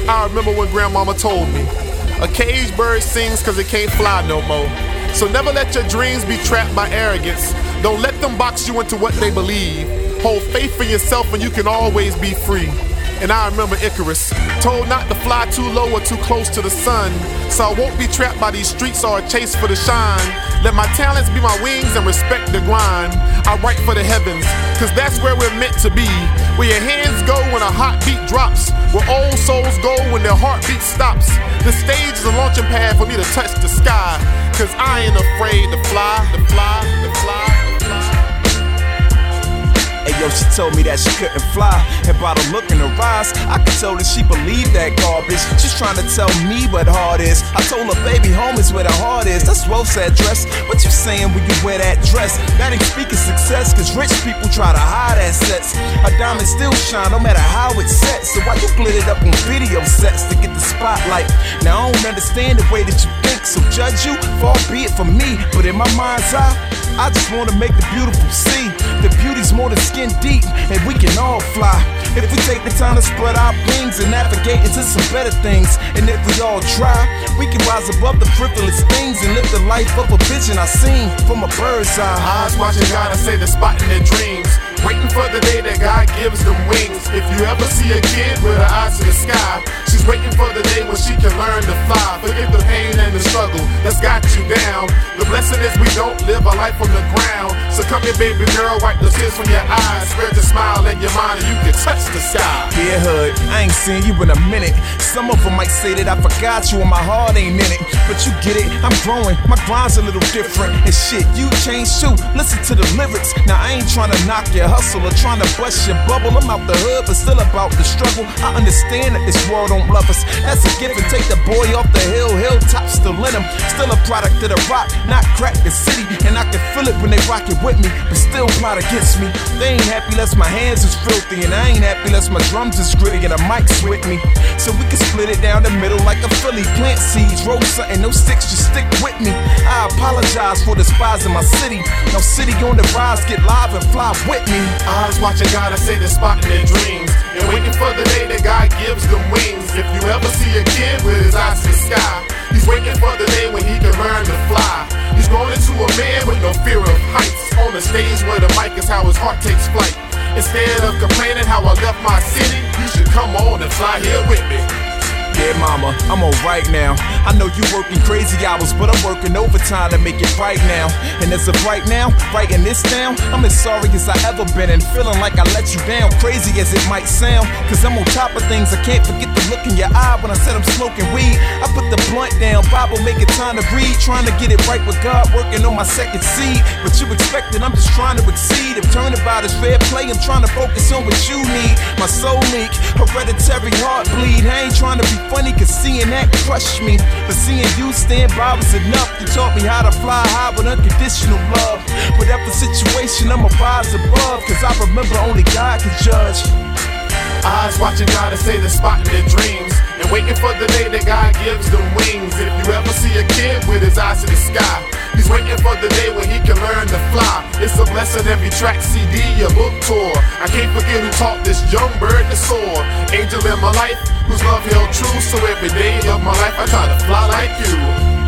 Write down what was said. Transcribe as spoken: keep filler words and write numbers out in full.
I remember when grandmama told me, a caged bird sings cause it can't fly no more. So never let your dreams be trapped by arrogance. Don't let them box you into what they believe. Hold faith in yourself and you can always be free. And I remember Icarus, told not to fly too low or too close to the sun. So I won't be trapped by these streets or a chase for the shine. Let my talents be my wings and respect the grind. I write for the heavens, cause that's where we're meant to be. Where your hands go when a hot beat drops. Where old souls go when their heartbeat stops. The stage is a launching pad for me to touch the sky. Cause I ain't afraid to fly, to fly, to fly. Hey yo, she told me that she couldn't fly, and by the look in her eyes, I could tell that she believed that garbage. She's trying to tell me what hard is. I told her, baby, home is where the heart is. That's Wealth's address. What you saying when you wear that dress? That ain't speaking success, cause rich people try to hide assets. A diamond still shine no matter how it's set. So why you glittered up on video sets to get the spotlight? Now I don't understand the way that you think, so judge you, far be it from me. But in my mind's eye, I just wanna make the beautiful see. The beauty's more than skin deep, and we can all fly. If we take the time to spread our wings and navigate into some better things. And if we all try, we can rise above the frivolous things and live the life of a vision I seen from a bird's eye. Eyes watching God and say they're spotting their dreams, waiting for the day that God gives them wings. If you ever see a kid with her eyes to the sky, she's waiting for the day when she can learn to fly. Forget the pain and the struggle that's got you down. The blessing is we don't live a life on the ground. So come here, baby girl, wipe the tears from your eyes. Spread your smile and your mind and you can touch the sky. Yeah, hood, I ain't seen you in a minute. Some of them might say that I forgot you and my heart ain't in it. But you get it, I'm growing, my grind's a little different. And shit, you changed too, listen to the lyrics. Now I ain't trying to knock your hustle or trying to bust your bubble. I'm out the hood, but still about the struggle. I understand that this world don't love us. That's a given. Take the boy off the hill, hilltop still in him. Still a product of the rock, not crack the city. And I can feel it when they rock it with me, but still plot against me. They ain't happy less my hands is filthy, and I ain't happy less my drums is gritty and the mic's with me. So we can split it down the middle like a Philly. Plant seeds, roll something, no sticks, just stick with me. I apologize for despising my city. Now city on the rise, get live and fly with me. Eyes watching God and say they're spotting their dreams, and waiting for the day that God gives them wings. If you ever see a kid with his eyes to the sky, he's waiting for the day when he can learn to fly. He's growing into a man with no fear of heights. On the stage where the mic is how his heart takes flight. Instead of complaining how I left my city, you should come on and fly here with me. Yeah, mama, I'm on right now. I know you working crazy hours, but I'm working overtime to make it right now. And as of right now, writing this down, I'm as sorry as I ever been and feeling like I let you down, crazy as it might sound. Cause I'm on top of things, I can't forget the look in your eye when I said I'm smoking weed. I put the blunt down, Bible making time to read, trying to get it right with God, working on my second seed. But you expected, I'm just trying to exceed. If turnabout is fair play, I'm trying to focus on what you need. My soul leak, hereditary heart bleed. I ain't trying to be funny, cause seeing that crushed me. But seeing you stand by was enough. You taught me how to fly high with unconditional love. Whatever situation, I'ma rise above, cause I remember only God can judge. Eyes watching God and say they're spotting their dreams, and waiting for the day that God gives them wings. If you ever see a kid with his eyes to the sky, he's waiting for the day when he can learn to fly. It's a blessing every track, C D, a book tour. I can't forget who taught this young bird to soar. Angel in my life, whose love held true. So every day of my life I try to fly like you.